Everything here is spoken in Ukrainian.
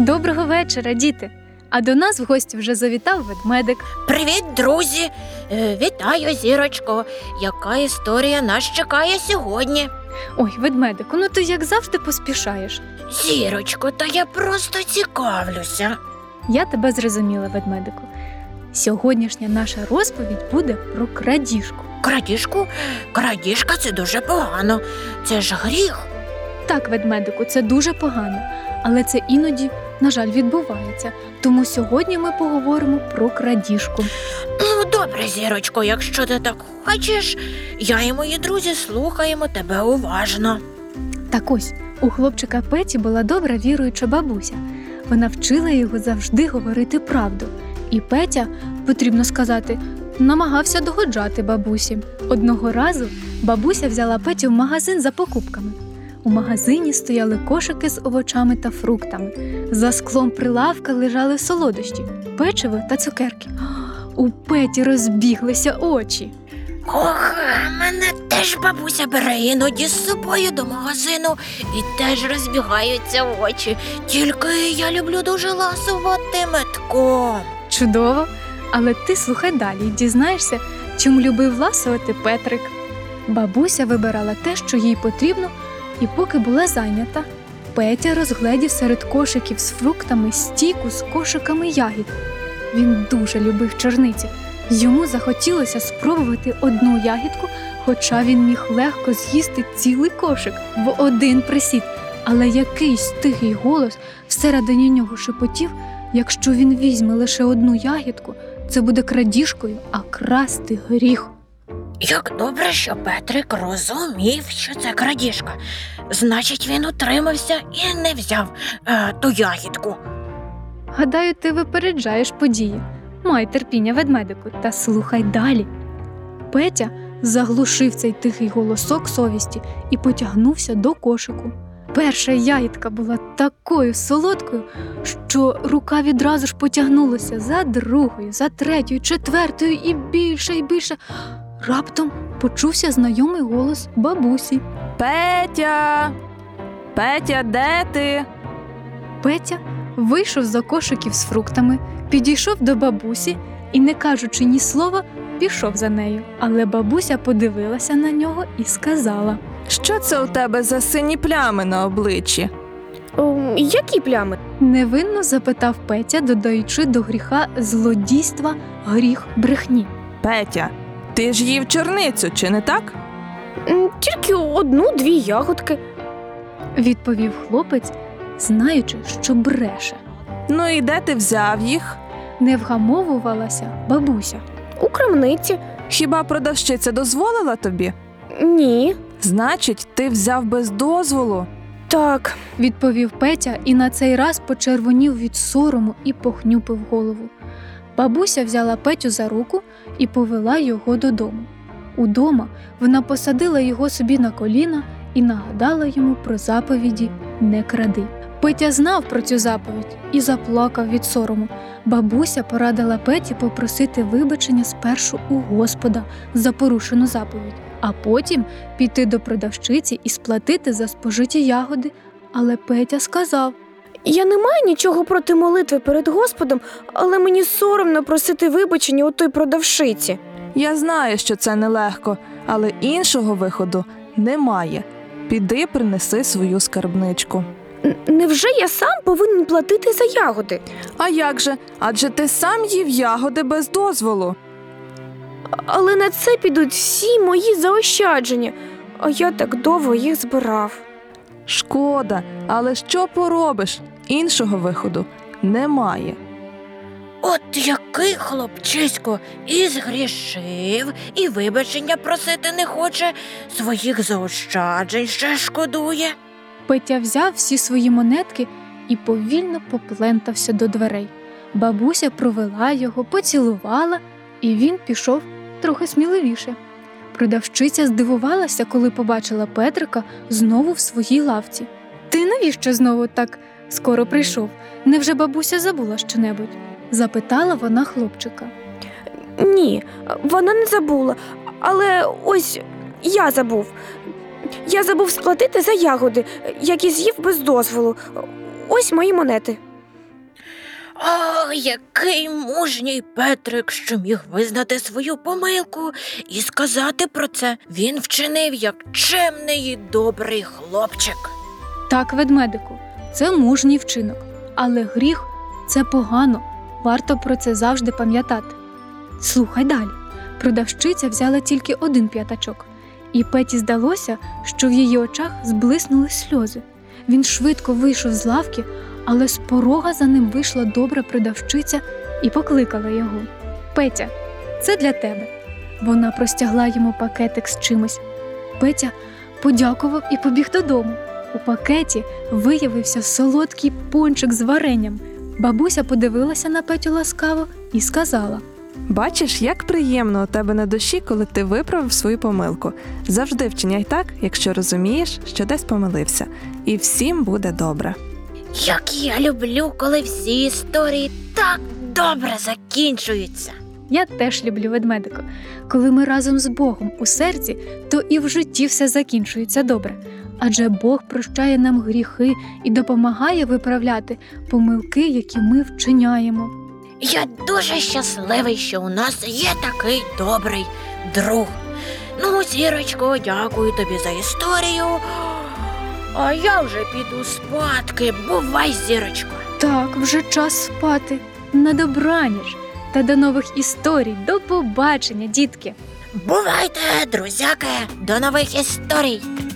Доброго вечора, діти! А до нас в гості вже завітав ведмедик. Привіт, друзі! Вітаю, Зірочко! Яка історія нас чекає сьогодні? Ой, ведмедику, ну ти як завжди поспішаєш. Зірочко, та я просто цікавлюся. Я тебе зрозуміла, ведмедику. Сьогоднішня наша розповідь буде про крадіжку. Крадіжку? Крадіжка – це дуже погано. Це ж гріх. Так, ведмедику, це дуже погано, але це іноді, на жаль, відбувається. Тому сьогодні ми поговоримо про крадіжку. Ну, добре, Зірочко, якщо ти так хочеш, я і мої друзі слухаємо тебе уважно. Так ось, у хлопчика Петі була добра віруюча бабуся. Вона вчила його завжди говорити правду. І Петя, потрібно сказати, намагався догоджати бабусі. Одного разу бабуся взяла Петю в магазин за покупками. У магазині стояли кошики з овочами та фруктами. За склом прилавка лежали солодощі, печиво та цукерки. У Петі розбіглися очі. Ох, мене теж бабуся бере іноді з собою до магазину і теж розбігаються очі. Тільки я люблю дуже ласувати метком. Чудово! Але ти слухай далі і дізнаєшся, чим любив ласувати Петрик. Бабуся вибирала те, що їй потрібно, і поки була зайнята, Петя розгледів серед кошиків з фруктами стійку з кошиками ягід. Він дуже любив чорниці. Йому захотілося спробувати одну ягідку, хоча він міг легко з'їсти цілий кошик в один присід. Але якийсь тихий голос всередині нього шепотів, якщо він візьме лише одну ягідку, це буде крадіжкою, а красти гріх. Як добре, що Петрик розумів, що це крадіжка. Значить, він утримався і не взяв ту ягідку. Гадаю, ти випереджаєш події. Май терпіння, ведмедику, та слухай далі. Петя заглушив цей тихий голосок совісті і потягнувся до кошику. Перша ягідка була такою солодкою, що рука відразу ж потягнулася за другою, за третьою, четвертою і більше, і більше. Раптом почувся знайомий голос бабусі. Петя! Петя, де ти? Петя вийшов за кошиків з фруктами, підійшов до бабусі і, не кажучи ні слова, пішов за нею. Але бабуся подивилася на нього і сказала: Що це у тебе за сині плями на обличчі? Які плями? Невинно запитав Петя, додаючи до гріха злодійства гріх брехні. Петя, ти ж їв чорницю, чи не так? Тільки одну-дві ягодки. Відповів хлопець, знаючи, що бреше. Ну і де ти взяв їх? Не вгамовувалася бабуся. У крамниці. Хіба продавщиця дозволила тобі? Ні. Значить, ти взяв без дозволу. Так. Відповів Петя і на цей раз почервонів від сорому і похнюпив голову. Бабуся взяла Петю за руку і повела його додому. Удома вона посадила його собі на коліна і нагадала йому про заповіді «Не кради». Петя знав про цю заповідь і заплакав від сорому. Бабуся порадила Петі попросити вибачення спершу у Господа за порушену заповідь, а потім піти до продавщиці і сплатити за спожиті ягоди. Але Петя сказав: Я не маю нічого проти молитви перед Господом, але мені соромно просити вибачення у той продавщиці. Я знаю, що це нелегко, але іншого виходу немає. Піди принеси свою скарбничку. Невже я сам повинен платити за ягоди? А як же? Адже ти сам їв ягоди без дозволу. Але на це підуть всі мої заощадження, а я так довго їх збирав. Шкода, але що поробиш? Іншого виходу немає. От який хлопчисько і згрішив, і вибачення просити не хоче, своїх заощаджень ще шкодує. Петя взяв всі свої монетки і повільно поплентався до дверей. Бабуся провела його, поцілувала, і він пішов трохи сміливіше. Продавщиця здивувалася, коли побачила Петрика знову в своїй лавці. «Ти навіщо знову так скоро прийшов? Невже бабуся забула щонебудь?» – запитала вона хлопчика. Ні, вона не забула, але ось я забув. Я забув сплатити за ягоди, які з'їв без дозволу. Ось мої монети. О, який мужній Петрик, що міг визнати свою помилку і сказати про це. Він вчинив як чемний і добрий хлопчик. Так, ведмедику, це мужній вчинок, але гріх – це погано, варто про це завжди пам'ятати. Слухай далі. Продавщиця взяла тільки 1 п'ятачок, і Петі здалося, що в її очах зблиснули сльози. Він швидко вийшов з лавки, але з порога за ним вийшла добра продавщиця і покликала його. «Петя, це для тебе». Вона простягла йому пакетик з чимось. Петя подякував і побіг додому. У пакеті виявився солодкий пончик з варенням. Бабуся подивилася на Петю ласкаво і сказала: Бачиш, як приємно у тебе на душі, коли ти виправив свою помилку. Завжди вчиняй так, якщо розумієш, що десь помилився. І всім буде добре. Як я люблю, коли всі історії так добре закінчуються. «Я теж люблю, ведмедику. Коли ми разом з Богом у серці, то і в житті все закінчується добре. Адже Бог прощає нам гріхи і допомагає виправляти помилки, які ми вчиняємо». Я дуже щасливий, що у нас є такий добрий друг. Ну, Зірочко, дякую тобі за історію. А я вже піду спадки. Бувай, Зірочко. Так, вже час спати. На добраніч. Та до нових історій. До побачення, дітки. Бувайте, друзяки, до нових історій.